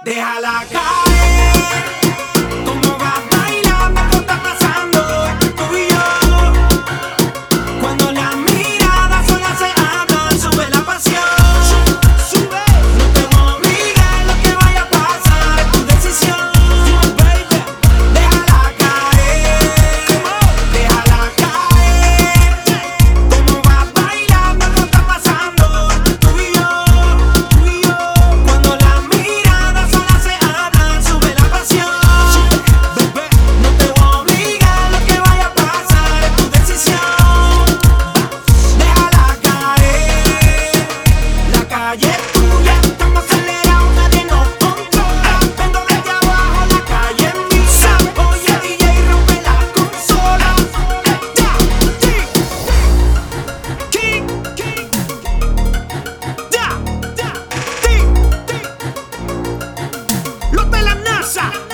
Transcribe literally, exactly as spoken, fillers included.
Déjala caer, como vas bailando, ¿qué está pasando? Tú y yo, cuando las miradas solas se hablan, sube la pasión, sube, no te obligues, lo que vaya a pasar es tu decisión, baby. Déjala caer, déjala caer, como vas bailando, ¿qué está pasando? Tú y yo, tú y yo, cuando las miradas solas se hablan, sube la pasión, bebé, no te obligues, lo que vaya a pasar es tu decisión, déjala caer, la calle es tuya, estamos acelerados, nadie nos controla, vengo desde abajo, la calle es mía, oye D J, rompe la consola, ya, King, King, ya, ya, King, los de la NASA.